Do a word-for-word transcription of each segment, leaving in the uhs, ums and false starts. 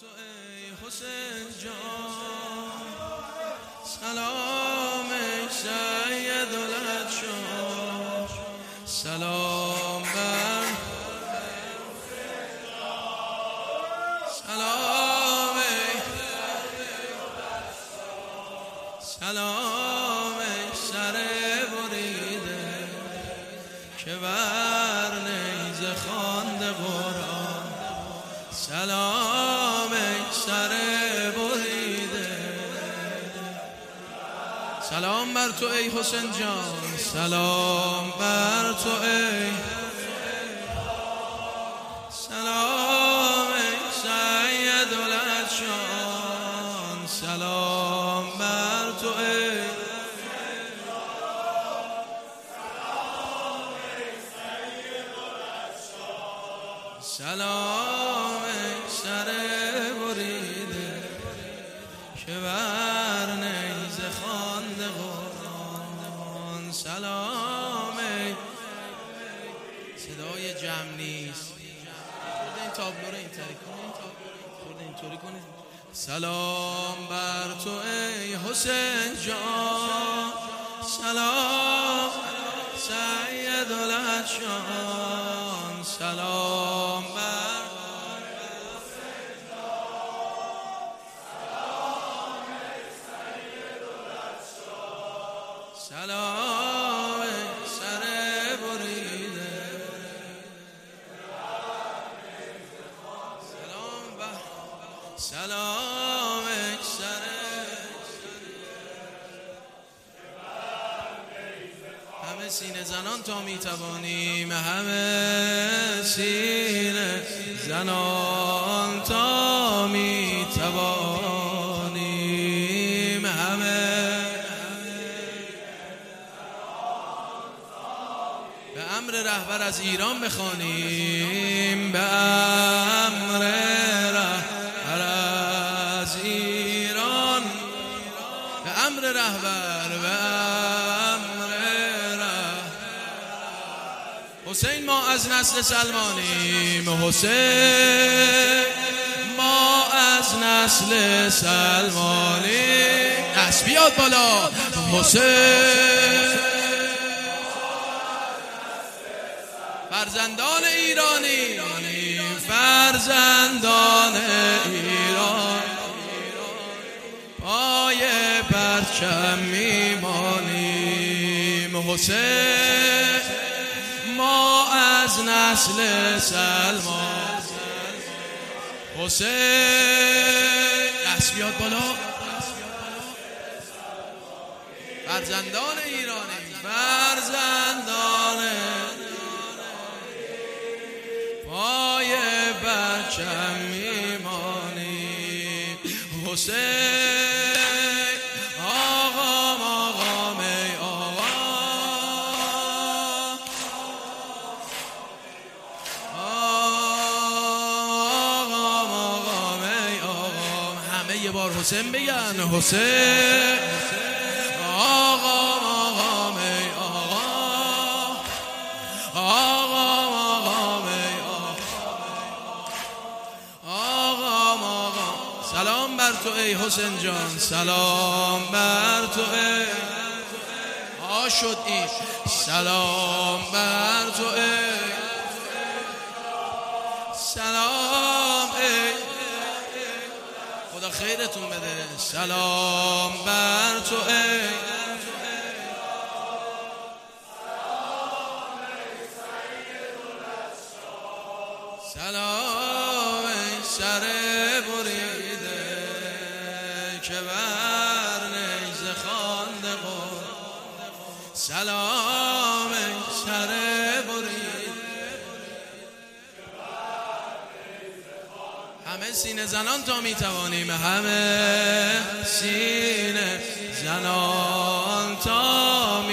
تو ای حسین جان، سلام ای سید العطشان، سلام بر سلام ای سلام ای سر بریده که بر نیزه خوانده قرآن، سلام ای سر بریده، سلام بر تو ای حسین جان، سلام بر تو ای سلام ای سید العطشان، سلام بر تو ای سلام ای سر بریده که بر نیزه خوانده قرآن، سلام ای صدای جمع نیست، این تابلو رو اینطوری کنید، خورده اینطوری کنید. سلام بر تو ای حسین جان، سلام سید العطشان، سلام بر حسین جان، سلام ای سید العطشان، سلام ای سر بریده، سلام بر سلام ای سر همه سینه زنان تا میتوانیم، همه سینه زنان تا میتوانیم، همه به امر رهبر از ایران بخوانیم، به امر رهبر از ایران، به امر رهبر، به امر حسین ما از نسل سلمانیم، حسین ما از نسل سلمانیم، دست بیاد بالا، حسین فرزندان ایرانی، فرزندان ایران، پای پرچم میمانیم، حسین ما از نسل سلمان، حسین دست بیاد بالا، فرزندان ایرانی، فرزندان پای پرچم میمانیم، حسین آقام آقام ای آقا، آقام آقام ای آقام، همه یه بار حسین بگن، حسین آقام آقام ای آقا، آقام آقام ای آقام آقام، سلام بر تو ای حسین جان، سلام بر تو ای آ شد این، سلام بر تو ای سلام ای خدا خیرتون بده، سلام بر تو ای سلام ای سر بریده که بر نیزه خوانده قرآن، سلام ای سر بریده همه سینه زنان تا میتوانیم، همه سینه زنان تا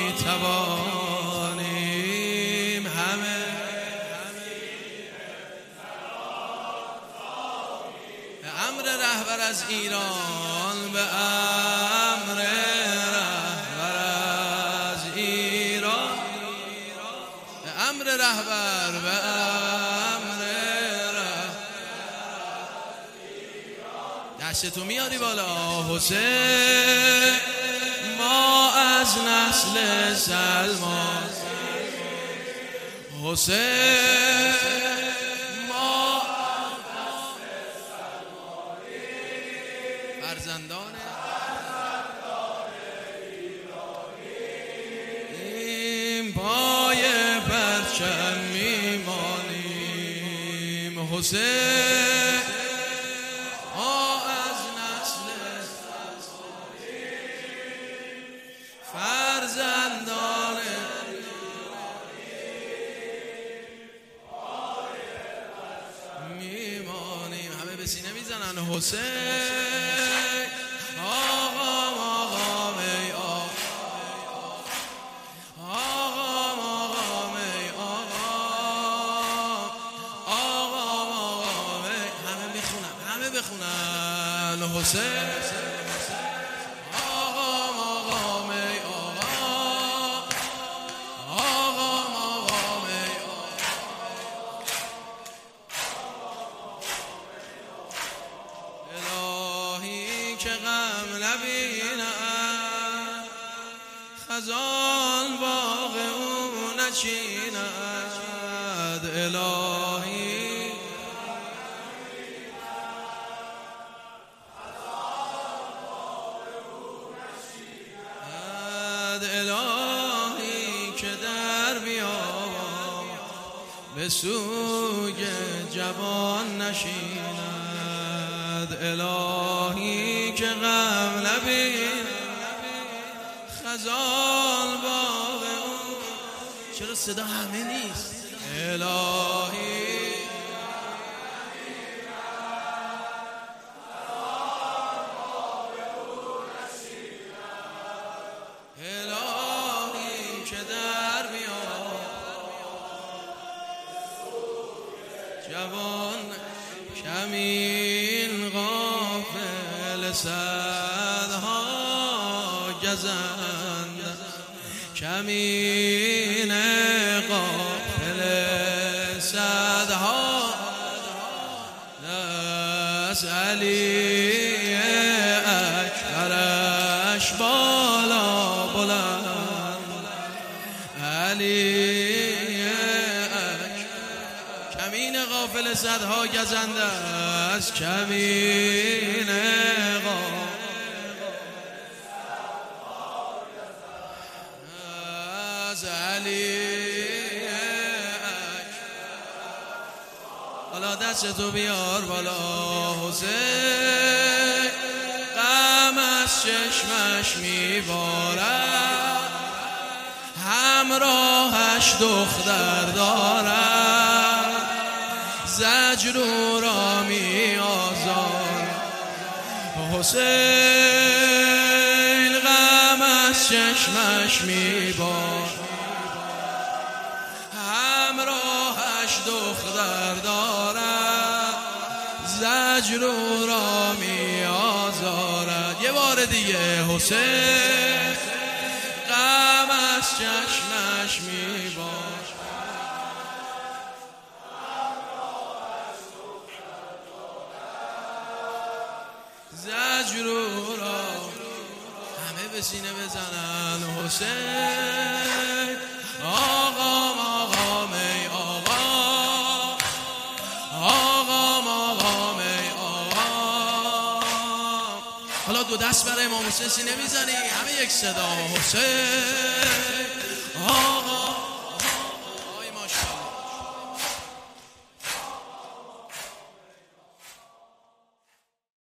میتوانیم، همه امر رهبر از ایران، به امر رهبر از ایران، به امر رهبر، به امر رهبر دستتو میاری بالا. حسین ما از نسل سلمان، حسین ما از نسل سلمانی، فرزندان این پای پرچم میمانیم. حسین ما از نسل سلمانی، فرزندان میمانیم. همه به سینه میزنن. حسین آقا مقام ای آقا، آقا مقام ای آقا، آقا مقام ای. همه میخونن، همه بخونن. حسین که غم نبینم، خزان باغ او نچیند. الهی الهی که در بیام به سوی جوان نشیند. الهی که غم نبین، خزان باغ او. چرا صدا همه نیست؟ الهی الهی که در بیاد جوان کمین غافل صدها گزند، کمین غافل صدها دست علی اکبرش بالا بلند. علی کمین غافل صدها گزنده است، کمین غافل از علی اکبر. حالا دستتو بیار بالا. حسین غم از چشمش میبارد، همراهش دختر دارد، زجر او را می آزارد. حسین غم از چشمش می بارد، همراهش دختر دارد، زجر او را می آزارد. یه بار دیگه. حسین غم از چشمش می بارد، زجر او را. همه به سینه بزنن. حسین آقا مقام ای آقا، آقا مقام ای آقا. حالا دو دست برای امام حسین سینه میزنی، همه یک صدا. حسین